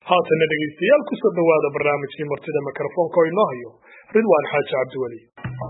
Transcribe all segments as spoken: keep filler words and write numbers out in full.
haatana dhegeystayaal ku soo dhawaada barnaamijkii martida mikrofoonka oo inoo hayo Ridwaan Xaaji Cabdiweli.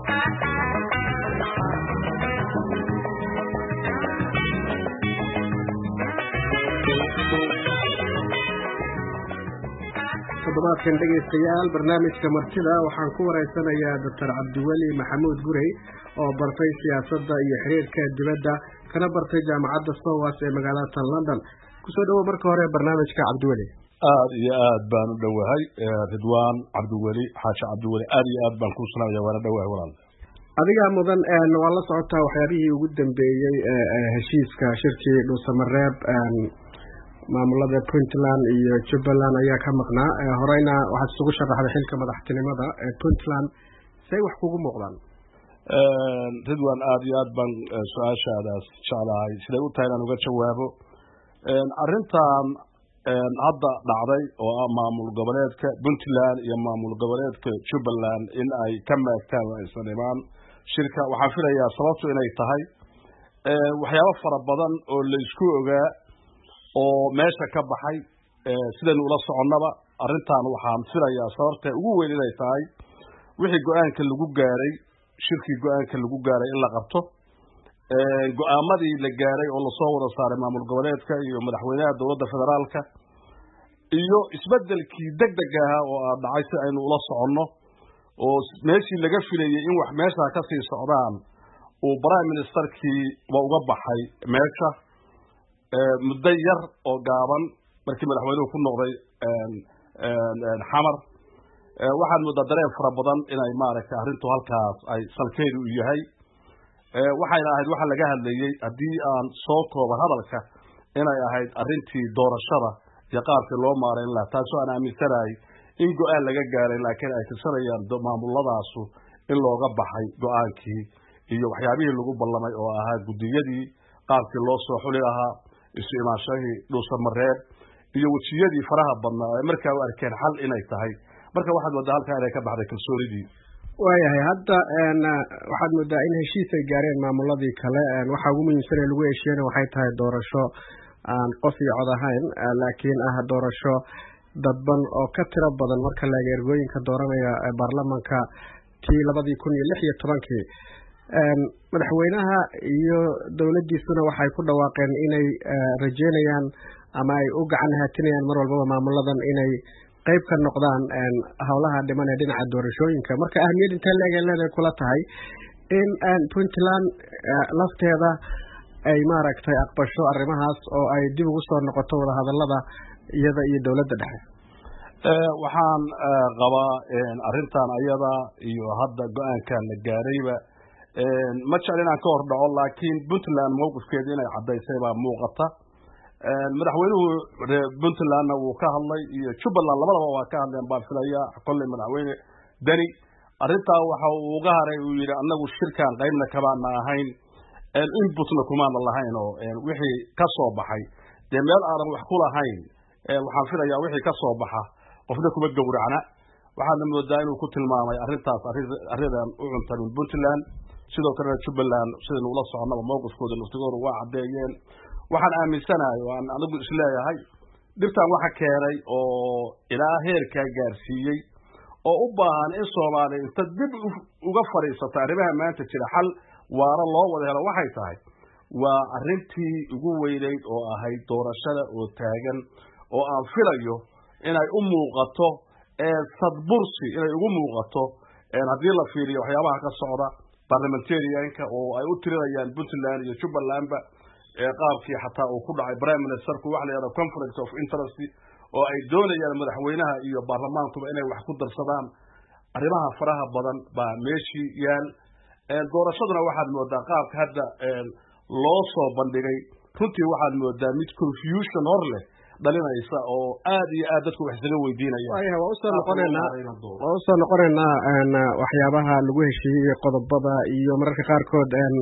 toddobaadkan dhegeystayaal barnaamijka martida waxaan ku wareysanayaa Doctor Cabdiweli Maxamuud Gurey oo bartay siyaasadda iyo xiriirka dibadda kana bartay jaamacadda SOAS ee magaalada London. kusoo dhawo marka hore barnaamijka Cabdiweli. aad iyo aad baan u dhawahay Ridwaan Cabdiweli Xaaji Cabdiweli aad iyo aad baan ku salaamayaa waana dhawahay walaal. adiga mudan een waa la socotaa waxyaabihii ugu dambeeyay ee heshiiska shirkii Dhuusamareeb een maamulada Puntland iyo Jubaland ayaa ka maqnaa horeyna waxaad isugu sharaxday xilka madaxtinimada ee Puntland say wax kugu muuqdaan. een Ridwaan aad iyo aad baan su'aashaadaas jeclahay siday u tahay inaan uga jawaabo een arrintan een hadda dhacday oo ah maamul goboleedka Puntland iyo maamul goboleedka Jubaland in ay ka maagtaan aysan imaan shirka waxaan filayaa sababtu inay tahay ee waxyaabo fara badan oo la isku ogaa oo meesha ka baxay ee sidaan ula soconaba arrintan waxaan filayaa sababta ugu weyn inay tahay wixii go'aanka lagu gaaray shirkii go'aanka lagu gaaray in la qabto ee go'aamadii la gaaray oo la soo wada saaray maamul goboleedka iyo madaxweynaha dowladda federaalka iyo isbeddelkii degdega ah oo aan dhacay si aynu ula soconno oo meeshii laga filayay in wax meesha ka sii socdaan oo prime ministerkii waa uga baxay meesha ee muddo yar oo gaaban markii madaxweynuhu ku noqday een een xamar ee waxaan muddo dareen fara badan inay maaragtay arrintu halkaas ay salkeedu u yahay ee waxayna ahayd waxa laga hadlayay haddii aan soo koobo hadalka inay ahayd arrintii doorashada iyo qaabkii loo maareyn lahaa taasoo aan aaminsanahay in go'aan laga gaaray laakiin ay tirsanayaan maamulladaasu in looga baxay go'aankii iyo waxyaabihii lagu ballamay oo ahaa guddiyadii qaabkii loo soo xuli lahaa isu imaanshahii Dhuusamareeb iyo wajiyadii faraha badnaa ee markaa u arkeen xal inay tahay marka waxaad waddaa halkaa inay ka baxday kalsoonidii. waayahay hadda een waxaad moodaa in heshiis ay gaareen maamuladii kale een waxa ugu muhiimsan ee lagu heshiiyay waxay tahay doorasho aan qof iyo cod ahayn laakiin ah doorasho dadban oo ka tiro badan marka la ergooyinka dooranaya ee baarlamaanka tii labadii kun iyo lix iyo tobankii een madaxweynaha iyo dawladdiisuna waxay ku dhawaaqeen inay rajeynayaan ama ay u gacan haatinayaan mar walba maamuladan inay qayb ka noqdaan een hawlaha dhiman ee dhinaca doorashooyinka marka ahmiyad inta la eegay kula tahay in aan Puntland lafteeda ay maaragtay aqbasho arrimahaas oo ay dib ugu soo noqoto wada hadallada iyada iyo dawladda dhexe ee waxaan qabaa in arrintan ayada iyo hadda go'aankan la gaarayba een ma jecel inaan ka hor dhaco laakiin Puntland mowqifkeeda inay cadaysay baa muuqata een madaxweynuhu Puntlandna wuu ka hadlay iyo Jubaland labadaba waa ka hadleen baan filayaa kolley madaxweyne Dani arrintaa waxa uu uga haray uu yiri annagu shirkan qaybna kabaana ahayn een inputna kuma lahayn oo wixii ka soo baxay de meel aan wax ku lahayn ee waxaan filayaa wixii ka soo baxa qofna kuma gowracna waxaan moodaa inuu ku tilmaamay arrintaas arrintan u cuntan Puntland sidoo kale Jubaland sidoo ula soconaba mowqifkooda naftigooda waa cadeeyeen waxaan aaminsanahay oo aan anigu isleeyahay dhirtan waxa keenay oo ilaa heerka gaarsiiyay oo u baahan in Soomaaliya inta dib uga fariisato arrimaha maanta jira xal waara loo wada helo waxay tahay waa arrintii ugu weynayd oo ahayd doorashada oo taagan oo aan filayo inay u muuqato ee sadbursi inay ugu muuqato ee haddii la fiiriyo waxyaabaha ka socda parliamentarianka oo ay u tirinayaan Puntland iyo Jubalandba ee qaabkii xataa uu ku dhacay prime ministerku wax la yiraahdo conflict of interest oo ay doonayaan madaxweynaha iyo baarlamaankuba inay wax ku darsadaan arrimaha faraha badan baa meeshii yaal ee doorashaduna waxaad moodaa qaabka hadda ee loo soo bandhigay runtii waxaad moodaa mid confusion hor leh dhalinaysa oo aad iyo aad dadku wax isaga weydiinayaan waayahay waa u soo noqonaynaa waa u soo noqonaynaa een waxyaabaha lagu heshiiyey qodobada iyo mararka qaarkood een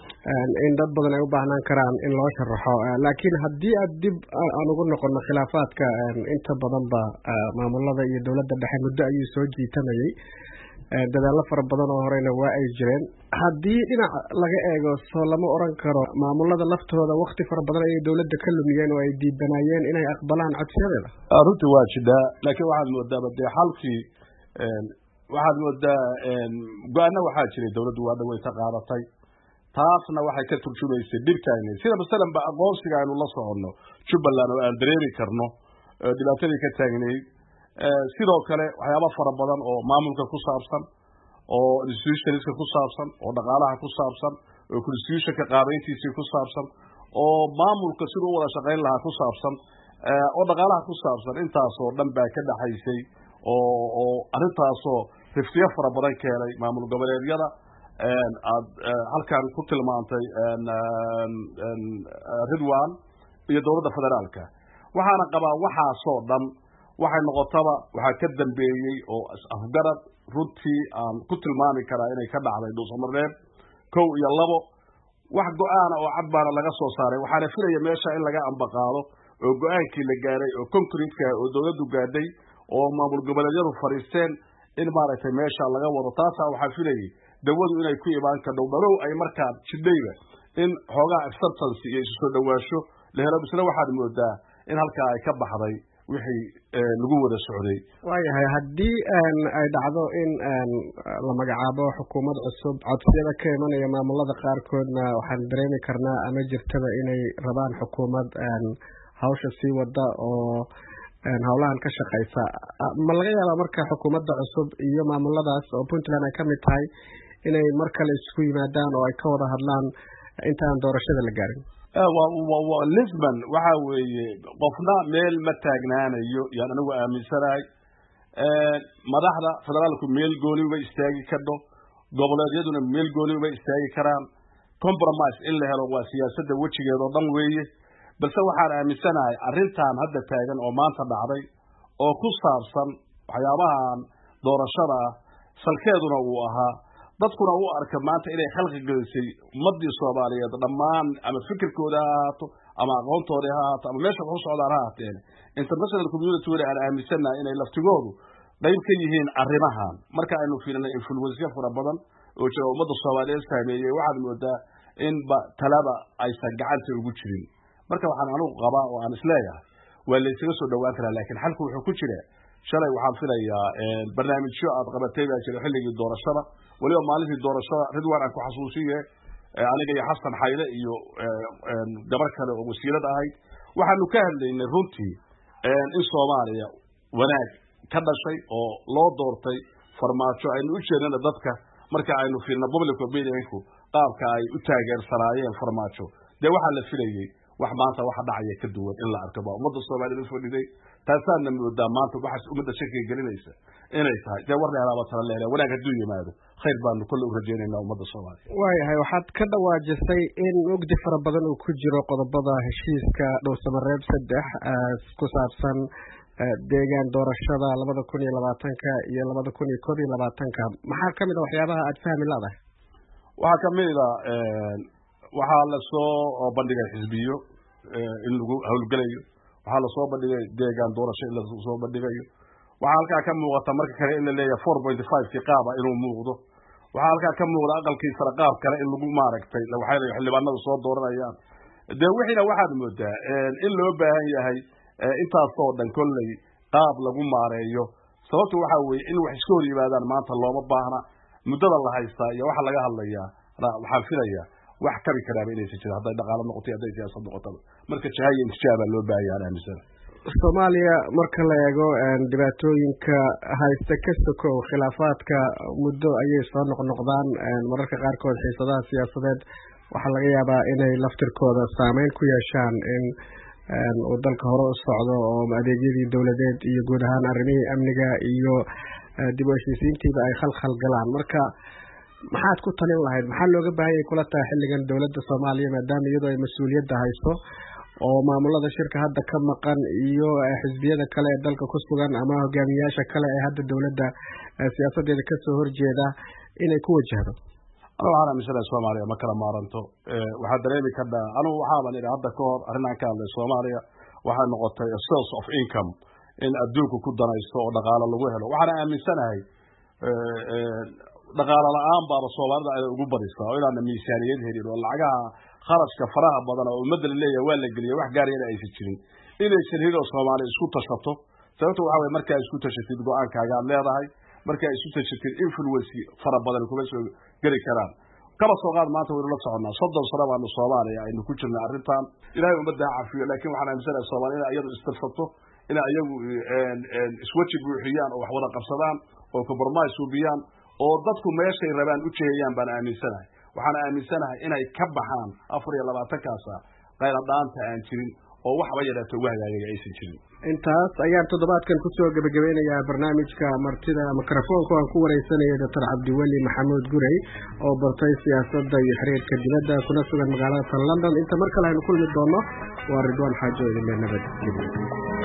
in dad badan ay u baahnaan karaan in loo sharaxo laakiin haddii aad dib aan ugu noqono khilaafaadka inta badan ba maamulada iyo dawladda dhexe muddo ayuu soo jiitamayay dadaallo fara badan oo horeyna waa ay jireen haddii dhinac laga eego soo lama oran karo maamulada laftooda wakti fara badan ayay dowladda ka lumiyeen oo ay diidanayeen inay aqbalaan codsiyadeeda runtii waa jidaa laakiin waxaad moodaaba dee xalkii waxaad moodaa go-aana waxaa jiray dowladdu waa dhawey ka qaadatay taasna waxay ka turjumaysay dhibkaani sida masalan ba aqoonsiga aynu la soconno jubbaland oo aan dareemi karno dhibaatadii ka taagnayd sidoo kale waxyaaba fara badan oo maamulka ku saabsan oo institutionska ku saabsan oo dhaqaalaha ku saabsan oo constitutionka qaabeyntiisii ku saabsan oo maamulka siduu u wada shaqayn lahaa ku saabsan oo dhaqaalaha ku saabsan intaasoo dhan baa ka dhaxaysay oo oo arrintaasoo riftiyo fara badan keenay maamul goboleedyada aad halkan ku tilmaantay ridwan iyo dowladda federaalka waxaana qabaa waxaasoo dhan waxay noqotaba waxaa ka dambeeyey oo afgarad runtii aan ku tilmaami karaa inay ka dhacday dhuusamareeb kow iyo labo wax go-aana oo cad baana laga soo saaray waxaana filaya meesha in laga ambaqaado oo go-aankii la gaaray oo concretka oo dowladdu gaadhay oo maamul goboleedyadu fariisteen in maaragtay meesha laga wado taasaa waxaa filayay dawadu inay ku imaan kadho balow ay markaa jidhayba in xoogaa acceptance iyo isu soo dhawaasho la helo misle waxaad moodaa in halkaa ay ka baxday wixii lagu wada socday waayahay haddii ay dhacdo in la magacaabo xukuumad cusub codsiyada ka imanaya maamulada qaarkoodna waxaan dareemi karnaa ama jirtaba inay rabaan xukuumad hawsha sii wada oo howlahan ka shaqaysa ma laga yaabaa marka xukuumadda cusub iyo maamuladaas oo puntland ay ka mid tahay inay mar kale isku yimaadaan oo ay ka wada hadlaan intaan doorashada la gaarin lisbon waxa weeye qofna meel ma taagnaanayo yaan anigu aaminsanahay madaxda federaalku meel gooni bay istaagi kadho goboleedyaduna meel gooni bay istaagi karaan compromise in la helo waa siyaasadda wejigeedao dhan weeye balse waxaan aaminsanahay arrintan hadda taagan oo maanta dhacday oo ku saabsan waxyaabahan doorashada ah salkeeduna uu ahaa dadkuna u arka maanta inay khalqi gelisay ummadii Soomaaliyeed dhammaan ama fikirkooda ha ahaato ama aqoontooda ha ahaato ama meesha ku socdaan ha ahaateen international community wada aan aaminsanahay inay laftigoodu qayb ka yihiin arrimahan marka aynu fiirinay influence fara badan oo jira ummadda Soomaaliyeed saameeyay waxaad moodaa in ba talaba aysan gacanta ugu jirin marka waxaan anigu qabaa oo aan isleeyahay waa la isaga soo dhawaan karaa laakiin xalku wuxuu ku jiraa shalay waxaan filayaa barnaamijyo aad qabatay baa jira xilligii doorashada waliba maalintii doorashada ridwan aan ku xasuusiye aniga iyo xasan xayle iyo gabar kale oo wasiirad ahayd waxaanu ka hadlaynay runtii in Soomaaliya wanaag ka dhashay oo loo doortay farmaajo aynu u jeednana dadka marka aynu fiirno public opinionku qaabka ay u taageersanaayeen farmaajo dee waxaa la filayay wax maanta waxa dhacaya ka duwan in la arko ba ummadda Soomaaliyeed u fadhiday taasana moodaa maanta waxa ummadda shaki gelinaysa inay tahay dee war dheeraaba tala leeyahay wanaag haduu yimaado khayr baanu kullu u rajaynaynaa ummadda Soomaaliyeed waayahay waxaad ka dhawaajisay in mugdi fara badan uu ku jiro qodobada heshiiska Dhuusamareeb saddex ku saabsan deegaan doorashada labada kun iyo labaatanka iyo labada kun iyo koob iyo labaatanka maxaa kamid ah waxyaabaha aad fahmi laadahay waxaa kamid ah waxaa la soo bandhigay xisbiyo in lagu hawlgalayo waxaa la soo bandhigay deegaan doorasho in la soo bandhigayo waxaa halkaa ka muuqata marka kale in la leeyahay four point five ki qaaba inuu muuqdo waxaa halkaa ka muuqda aqalkii sare qaab kale in lagu maaragtay waxay xildhibaanadu soo dooranayaan dee wixiina waxaad moodaa in loo baahan yahay intaasoo dhan kolley qaab lagu maareeyo sababtu waxa weeye in wax iska hor yimaadaan maanta looma baahna muddada la haystaa iyo waxa laga hadlayaa waxaan filayaa wax kabi karaaba inaysan jirin hadday dhaqaalo noqoto hadday siyaasad noqotaba marka jahaya intijaaba loo baahan yahay aaminsan Soomaaliya marka la eego dhibaatooyinka haysta ka sokow khilaafaadka muddo ayay soo noqnoqdaan mararka qaarkood xiisadaha siyaasadeed waxaa laga yaabaa inay laftirkooda saameyn ku yeeshaan in uu dalka hore u socdo oo adeegyadii dowladeed iyo guud ahaan arrimihii amniga iyo dib u heshiisiintiiba ay khalkhal galaan marka maxaad ku talin lahayd maxaa looga baahan yahay kula tahay xilligan dowladda Soomaaliya maadaama iyadoo ay mas'uuliyadda hayso oo maamulada shirka hadda ka maqan iyo xisbiyada kale ee dalka ku sugan ama hogaamiyaasha kale ee hadda dowladda siyaasadeeda ka soo horjeeda inay ku wajahdo أنا وأنا مثلا الصومالية ما كلام مارنتو واحد دريمي كذا أنا وحابا إذا هذا كور أرنا كان الصومالية واحد نقطة source of income إن أدوك كودنا يستوى دقالة لوهله وأنا من سنة هاي dhaqaale la'aan baaba Soomaalida ay ugu badistaa oo inaana miisaaniyad helin oo lacagaha kharashka faraha badan oo ummadda la leeyahay waa la geliyay wax gaar ah aysan jirin inay shirhido Soomaali isku tashato sababtoo waxa way markaa isku tashatid go'aankaaga aad leedahay markaa isku tashatid influence fara badan kuma soo gali karaan kala soo qaad maanta waynu la soconaa soddon sano baan Soomaaliya aynu ku jirnaa arrintan ilaahay ummadda caafiyo laakiin waxaan aaminsanahay Soomaaliya iyadu istirfato ina iyagu een een iswaji buuxiyaan oo wax wada qabsadaan oo compromise u biyaan oo dadku meeshay rabaan u jeeyaan baan aaminsanahay waxaan aaminsanahay inay ka baxaan afar iyo labaatan kaasa qayl dhaanta aan jirin oo waxba yaraato wahagaaga aysan jirin intaas ayaan toddobaadkan ku soo gabagabeynayaa barnaamijka martida mikrofoonka aan ku wareysanayo Doctor Cabdiweli Maxamuud Gurey oo bartay siyaasadda iyo xiriirka dibadda kuna sugan magaalada London inta mar kale aynu kulmi doono waa Ridwaan Xaajo idin nabad